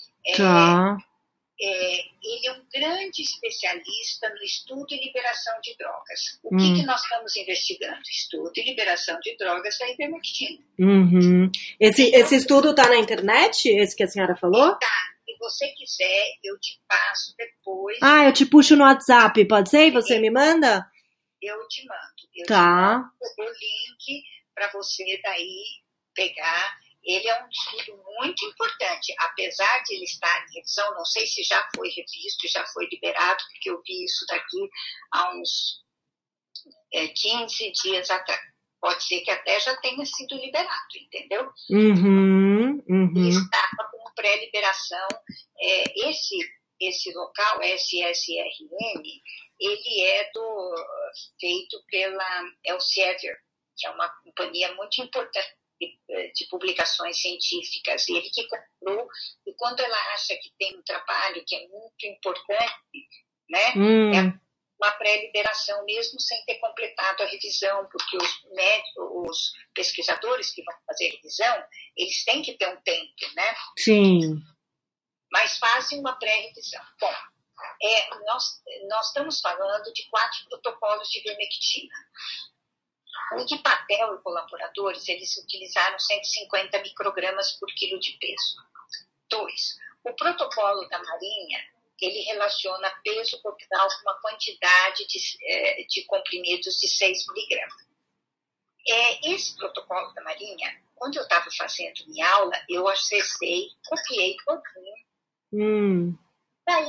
Ele é um grande especialista no estudo e liberação de drogas. O que nós estamos investigando? Estudo e liberação de drogas da ivermectina. Uhum. Esse estudo está na internet? Esse que a senhora falou? Tá. Se você quiser, eu te passo depois. Eu te puxo no WhatsApp, pode ser? E você me manda? Eu te mando. Eu te mando o link para você daí pegar. Ele é um estudo muito importante, apesar de ele estar em revisão, não sei se já foi revisto, já foi liberado, porque eu vi isso daqui há uns 15 dias atrás. Pode ser que até já tenha sido liberado, entendeu? Uhum. Ele estava com pré-liberação. Esse local, SSRN, ele é feito pela Elsevier, que é uma companhia muito importante de publicações científicas, e ele que comprou, e quando ela acha que tem um trabalho que é muito importante, né, é uma pré-liberação mesmo sem ter completado a revisão, porque os pesquisadores que vão fazer a revisão, eles têm que ter um tempo, né? Sim. Mas fazem uma pré-revisão. Bom, nós estamos falando de 4 protocolos de ivermectina. O de Patel e colaboradores, eles utilizaram 150 microgramas por quilo de peso. 2. O protocolo da Marinha, ele relaciona peso corporal com uma quantidade de comprimidos de 6 miligramas. Esse protocolo da Marinha, quando eu estava fazendo minha aula, eu acessei, copiei todinho. Daí,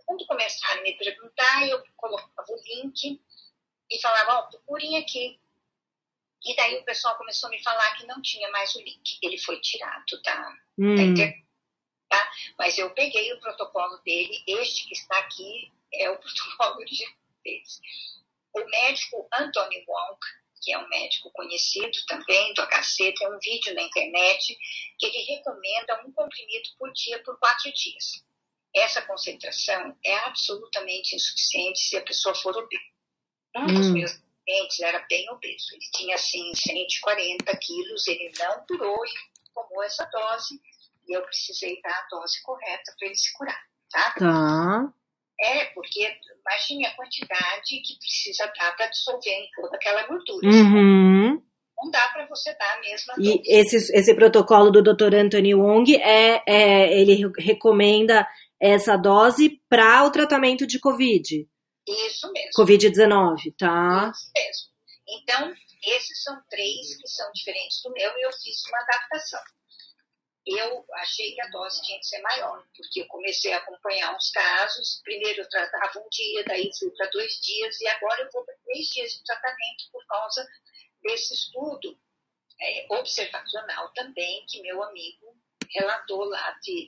Quando começaram a me perguntar, eu colocava o link e falava, procurem aqui. E daí o pessoal começou a me falar que não tinha mais o link. Ele foi tirado da internet. Tá? Mas eu peguei o protocolo dele, este que está aqui é o protocolo original deles. O médico Anthony Wong, que é um médico conhecido também do HC, tem um vídeo na internet que ele recomenda um comprimido por dia por 4 dias. Essa concentração é absolutamente insuficiente se a pessoa for obesa. Um dos meus pacientes era bem obeso, ele tinha assim 140 quilos, ele não durou, ele tomou essa dose e eu precisei dar a dose correta para ele se curar, tá? Porque imagine a quantidade que precisa dar para dissolver em toda aquela gordura. Não dá para você dar a mesma dose. E esse protocolo do Dr. Anthony Wong, ele recomenda essa dose para o tratamento de Covid? Isso mesmo. Covid-19, tá? Isso mesmo. Então, esses são 3 que são diferentes do meu e eu fiz uma adaptação. Eu achei que a dose tinha que ser maior, porque eu comecei a acompanhar uns casos. Primeiro eu tratava um dia, daí fui para 2 dias, e agora eu vou para 3 dias de tratamento por causa desse estudo observacional também, que meu amigo relatou lá de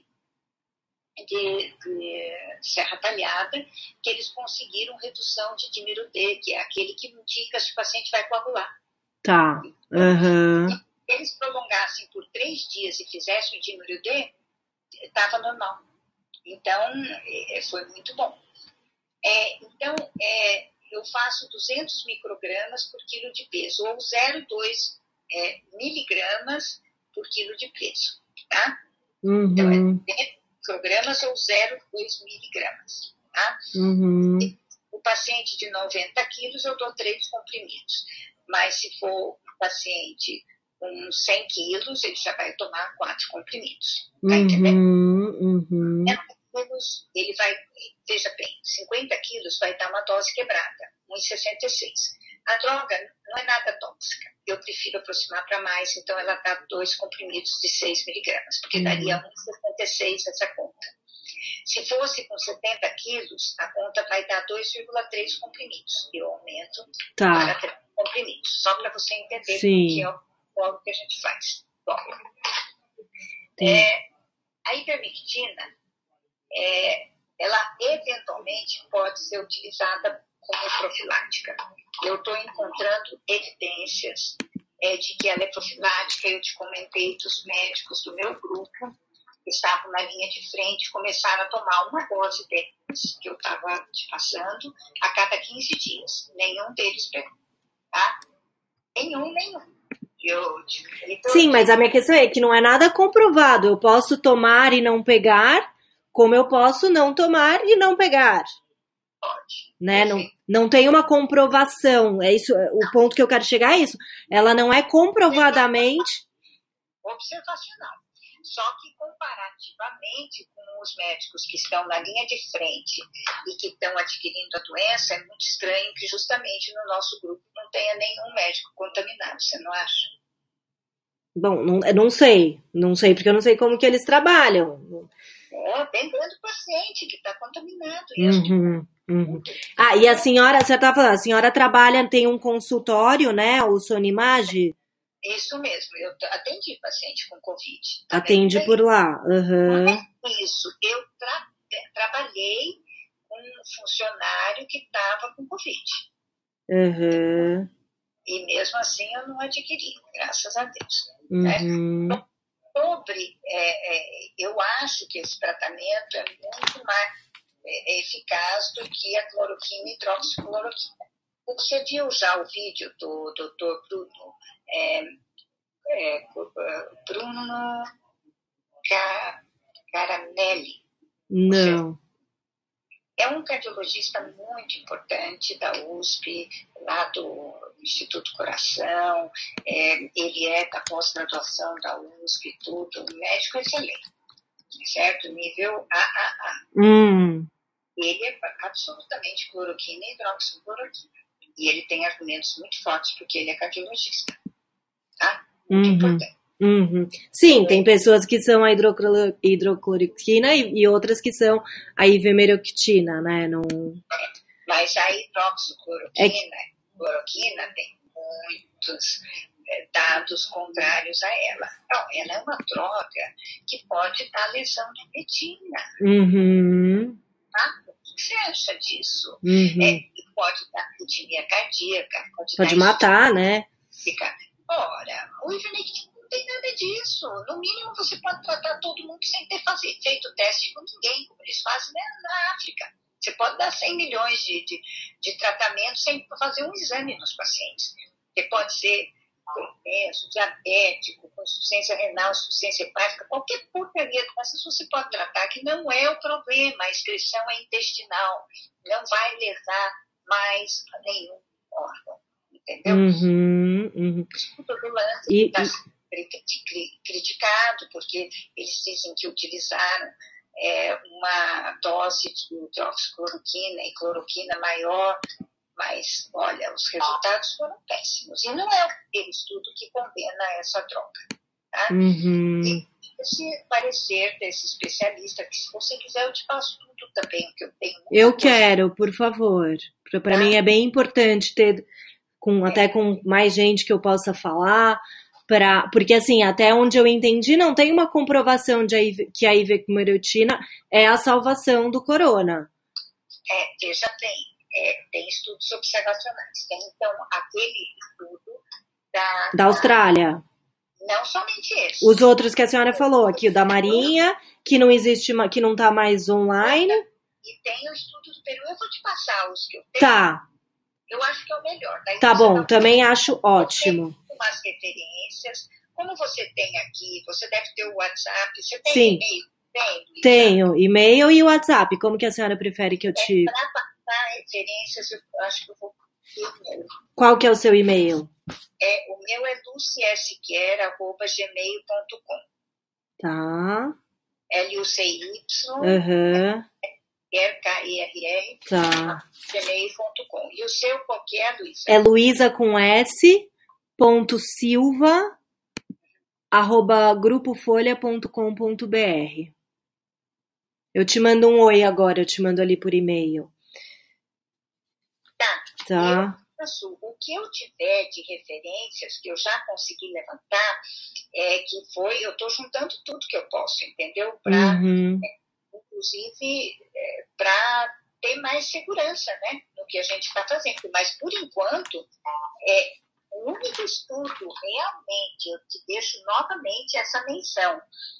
Serra Talhada, que eles conseguiram redução de dímero D, que é aquele que indica se o paciente vai coagular. Tá. Se eles prolongassem por 3 dias e fizessem o dímero D, estava normal. Então, foi muito bom. Então, eu faço 200 microgramas por quilo de peso, ou 0,2 miligramas por quilo de peso, tá? Então, 200 microgramas ou 0,2 miligramas, tá? O paciente de 90 quilos, eu dou 3 comprimidos. Mas se for um paciente com 100 quilos, ele já vai tomar 4 comprimidos. Tá entendendo? 50 quilos, ele vai, veja bem, 50 quilos vai dar uma dose quebrada, 1,66. A droga não é nada tóxica. Eu prefiro aproximar para mais, então ela dá 2 comprimidos de 6 miligramas, porque daria 1,66 essa conta. Se fosse com 70 quilos, a conta vai dar 2,3 comprimidos. Eu aumento para 3 comprimidos, só para você entender que é o que a gente faz. Bom, a ivermectina, ela eventualmente pode ser utilizada como profilática. Eu estou encontrando evidências de que ela é profilática. Eu te comentei dos médicos do meu grupo que estavam na linha de frente, começaram a tomar uma dose deles, que eu estava te passando, a cada 15 dias. Nenhum deles pegou, tá? Nenhum. Sim, mas a minha questão é que não é nada comprovado. Eu posso tomar e não pegar, como eu posso não tomar e não pegar. Pode. Né? Não tem uma comprovação. É isso, o ponto que eu quero chegar é isso. Ela não é comprovadamente observacional. Só que comparativamente com os médicos que estão na linha de frente e que estão adquirindo a doença, é muito estranho que justamente no nosso grupo não tenha nenhum médico contaminado, você não acha? Bom, não sei, porque eu não sei como que eles trabalham. Dependendo do paciente que está contaminado. Ah, e a senhora, você estava falando, a senhora trabalha, tem um consultório, né, o Sonimage? Isso mesmo, eu atendi paciente com Covid. Atende por lá. Isso, eu trabalhei com um funcionário que estava com Covid. E mesmo assim eu não adquiri, graças a Deus. Né? Eu acho que esse tratamento é muito mais eficaz do que a cloroquina e hidroxicloroquina. Você viu já o vídeo do Dr. Bruno Caramelli? Não. É um cardiologista muito importante da USP, lá do Instituto Coração, ele é da pós-graduação da USP, tudo, um médico excelente, certo? Nível AAA. Ele é absolutamente cloroquina e hidroxicloroquina. E ele tem argumentos muito fortes, porque ele é cardiologista. Tá? Muito importante. Uhum. Sim, tem pessoas que são a hidrocloroquina e outras que são a ivermectina, né? Não... Mas a hidroxicloroquina, cloroquina, tem muitos dados contrários a ela. Então, ela é uma droga que pode dar lesão de retina. Uhum. Tá? O que você acha disso? Uhum. Pode dar arritmia cardíaca. Pode matar, né? Olha, o ivermectina não tem nada disso. No mínimo, você pode tratar todo mundo sem ter feito teste com ninguém, como eles fazem na África. Você pode dar 100 milhões de tratamentos sem fazer um exame nos pacientes. Você pode ser hipertenso, diabético, com insuficiência renal, insuficiência hepática, qualquer porcaria dessas você pode tratar, que não é o problema. A excreção é intestinal, não vai lesar mais nenhum órgão, entendeu? Uhum. Todo lance está criticado, porque eles dizem que utilizaram uma dose de hidroxicloroquina e cloroquina maior, mas, olha, os resultados foram péssimos. E não é aquele estudo que condena essa droga. Tá? Uhum. E esse parecer desse especialista, que se você quiser eu te passo tudo também, que eu tenho. Eu quero, por favor. Para mim é bem importante ter, até com mais gente que eu possa falar, porque assim, até onde eu entendi, não tem uma comprovação que a ivermectina é a salvação do corona. Veja bem. Tem estudos observacionais. Tem, então, aquele estudo da Austrália. Não somente esse. Os outros que a senhora falou aqui, o da Marinha, que não existe, que não está mais online. E tem o estudo do Peru. Eu vou te passar os que eu tenho. Tá. Eu acho que é o melhor. Daí tá bom, também acho ótimo. Tem umas referências. Como você tem aqui, você deve ter o WhatsApp. Você tem Sim. e-mail? Tenho e-mail e WhatsApp. Como que a senhora prefere que eu te... Para passar referências, eu acho que eu vou... Qual que é o seu e-mail? O meu é luciesiquer@gmail.com. Tá. LUCY. KERR. Tá. gmail.com. E o seu qual que é, Luísa? É Luísa com S. Silva @grupofolha.com.br. Eu te mando um oi agora, eu te mando ali por e-mail. Tá. O que eu tiver de referências que eu já consegui levantar, eu estou juntando tudo que eu posso, entendeu? Inclusive, para ter mais segurança, né, no que a gente está fazendo. Mas, por enquanto, o único estudo realmente, eu te deixo novamente essa menção,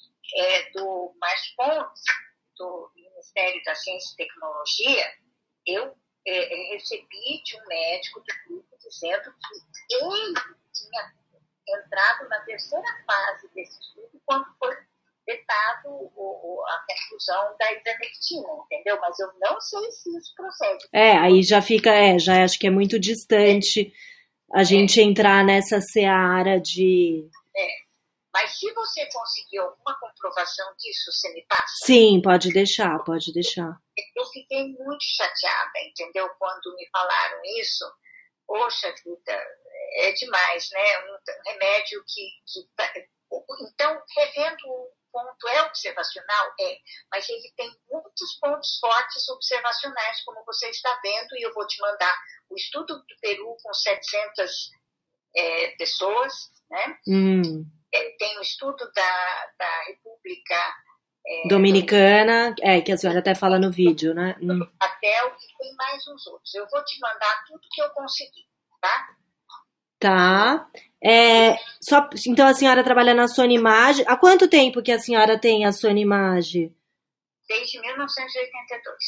do Márcio Pontes, do Ministério da Ciência e Tecnologia. Eu recebi de um médico do grupo dizendo que ele tinha entrado na terceira fase desse estudo quando foi vetado a conclusão da ivermectina, entendeu? Mas eu não sei se isso procede. Aí já fica, já acho que é muito distante a gente entrar nessa seara de... Mas se você conseguir alguma comprovação disso, você me passa? Sim, pode deixar. Eu fiquei muito chateada, entendeu? Quando me falaram isso. Poxa vida, é demais, né? Um remédio que... Então, revendo o ponto observacional, mas ele tem muitos pontos fortes observacionais, como você está vendo, e eu vou te mandar o estudo do Peru com 700 pessoas, né? Tem o estudo da República Dominicana, que a senhora até fala no vídeo, né? Até o que tem mais uns outros. Eu vou te mandar tudo que eu consegui, tá? Tá. Então a senhora trabalha na Sonimage. Há quanto tempo que a senhora tem a Sonimage? Desde 1982.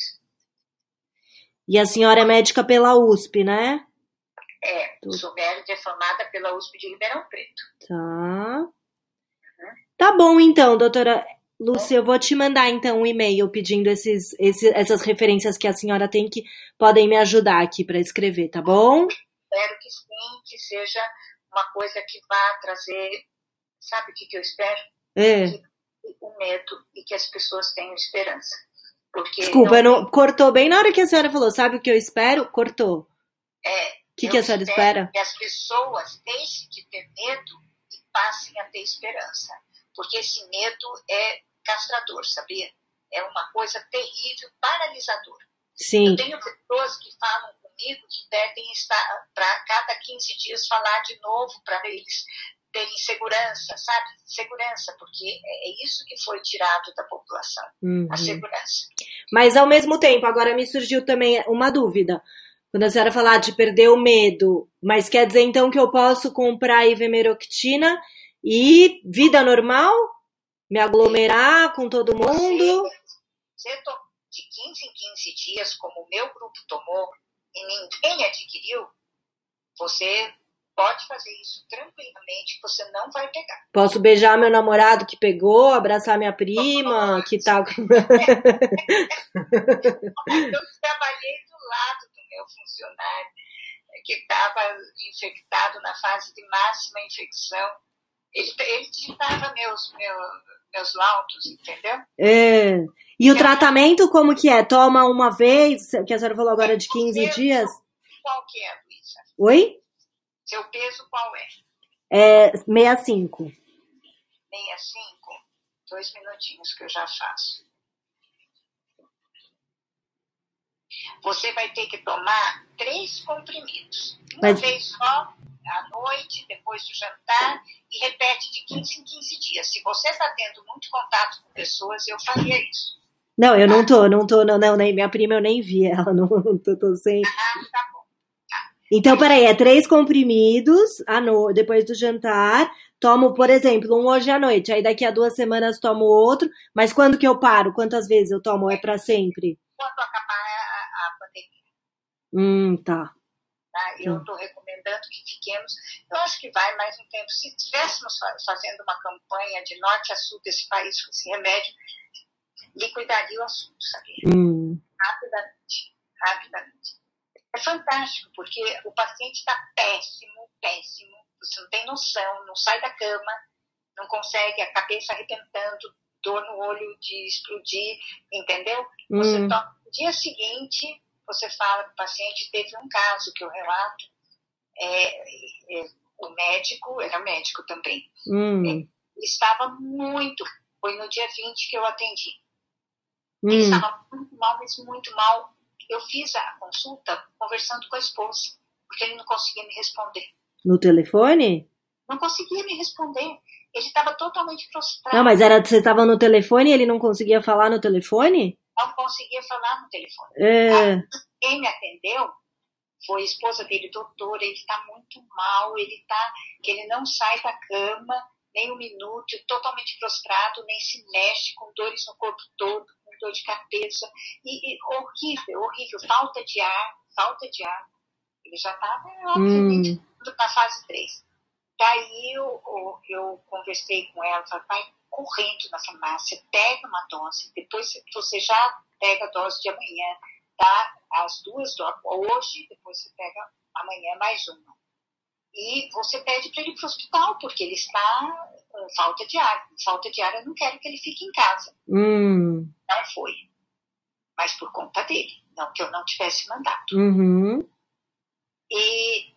E a senhora é médica pela USP, né? Sou médica formada pela USP de Ribeirão Preto. Tá. Tá bom, então, doutora Lúcia, eu vou te mandar, então, um e-mail pedindo essas referências que a senhora tem que podem me ajudar aqui para escrever, tá bom? Espero que sim, que seja uma coisa que vá trazer, sabe o que eu espero? O medo e que as pessoas tenham esperança. Porque desculpa, cortou bem na hora que a senhora falou, sabe o que eu espero? Cortou. O que a senhora espera? Que as pessoas deixem de ter medo e passem a ter esperança, porque esse medo é castrador, sabia? É uma coisa terrível, paralisadora. Sim. Eu tenho pessoas que falam comigo que devem estar, para cada 15 dias, falar de novo para eles terem segurança, sabe? Segurança, porque é isso que foi tirado da população, a segurança. Mas, ao mesmo tempo, agora me surgiu também uma dúvida. Quando a senhora falar de perder o medo, mas quer dizer, então, que eu posso comprar ivermectina e vida normal? Me aglomerar com todo mundo? Você de 15 em 15 dias, como o meu grupo tomou, e ninguém adquiriu, você pode fazer isso tranquilamente, que você não vai pegar. Posso beijar meu namorado que pegou, abraçar minha prima, que tal? Eu trabalhei do lado do meu funcionário, que estava infectado na fase de máxima infecção. Ele digitava meus laudos, entendeu? É. E o tratamento como que é? Toma uma vez, que a senhora falou agora de 15 dias? Qual que é, Luísa? Oi? Seu peso qual é? É 65. 65? 2 minutinhos que eu já faço. Você vai ter que tomar 3 comprimidos. Uma vez só, à noite, depois do jantar, e repete de 15 em 15 dias. Se você está tendo muito contato com pessoas, eu faria isso. Não, eu não tô, nem minha prima eu nem vi ela, não tô sem. Tá bom. Então, peraí, é 3 comprimidos depois do jantar, tomo, por exemplo, um hoje à noite, aí daqui a 2 semanas tomo outro, mas quando que eu paro? Quantas vezes eu tomo? É pra sempre? Quando acabar a pandemia. Tá. Eu estou recomendando que fiquemos, eu acho que vai mais um tempo, se estivéssemos fazendo uma campanha de norte a sul desse país com esse remédio, liquidaria o assunto, sabia? Rapidamente. É fantástico, porque o paciente está péssimo, você não tem noção, não sai da cama, não consegue, a cabeça arrebentando, dor no olho de explodir, entendeu? Você toma no dia seguinte, você fala que o paciente teve um caso que eu relato, o médico, era médico também, ele estava foi no dia 20 que eu atendi, ele estava muito mal, mas muito mal. Eu fiz a consulta conversando com a esposa, porque ele não conseguia me responder. No telefone? Não conseguia me responder. Ele estava totalmente prostrado. Não, mas você estava no telefone e ele não conseguia falar no telefone? Não conseguia falar no telefone. Quem me atendeu foi a esposa dele, doutora, ele está muito mal, que ele não sai da cama nem um minuto, totalmente prostrado, nem se mexe, com dores no corpo todo, com dor de cabeça, e horrível, falta de ar. Ele já estava, obviamente, na fase 3. Daí eu conversei com ela, falei, vai correndo na farmácia, pega uma dose, depois você já pega a dose de amanhã, tá? As 2 doses, hoje, depois você pega amanhã mais uma. E você pede para ele ir para o hospital, porque ele está com falta de ar. Falta de ar, eu não quero que ele fique em casa. Não foi. Mas por conta dele. Não que eu não tivesse mandado. E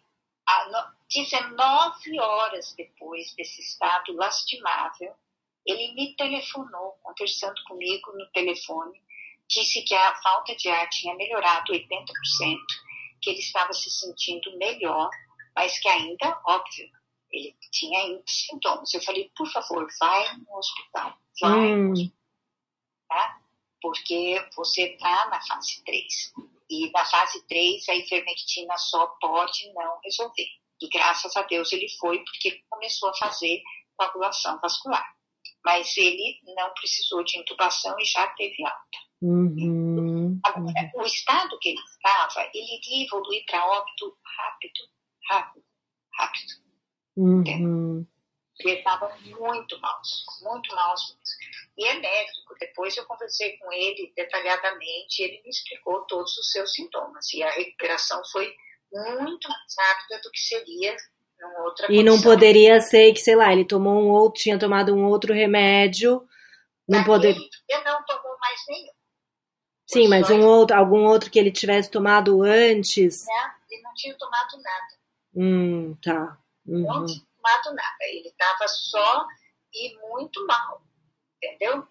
19 horas depois desse estado lastimável, ele me telefonou, conversando comigo no telefone, disse que a falta de ar tinha melhorado 80%, que ele estava se sentindo melhor, mas que ainda, óbvio, ele tinha ainda sintomas. Eu falei, por favor, vai no hospital, tá? Porque você está na fase 3. E na fase 3, a ivermectina só pode não resolver. E graças a Deus ele foi, porque começou a fazer coagulação vascular. Mas ele não precisou de intubação e já teve alta. Agora, o estado que ele estava, ele iria evoluir para óbito rápido. Ele estava muito mal mesmo. E é médico, depois eu conversei com ele detalhadamente, ele me explicou todos os seus sintomas, e a recuperação foi muito mais rápida do que seria numa outra condição. E não poderia ser que, sei lá, ele tinha tomado um outro remédio, não poderia... Ele não tomou mais nenhum. Sim, mas algum outro que ele tivesse tomado antes... Ele não tinha tomado nada. Tá. Não tinha fumado nada. Ele estava só e muito mal, entendeu?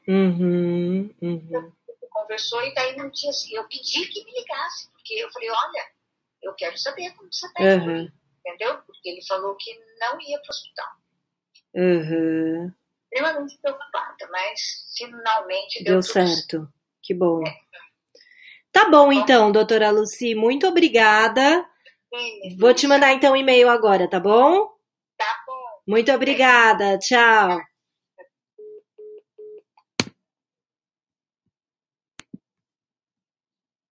Conversou e daí no dia assim, eu pedi que me ligasse, porque eu falei, olha, eu quero saber como você está indo, entendeu? Porque ele falou que não ia para o hospital. Extremamente preocupada, mas finalmente deu certo. Que bom. Tá bom, então, doutora Lucy, muito obrigada. Sim, vou te mandar então um e-mail agora, tá bom? Tá bom. Muito obrigada, tchau.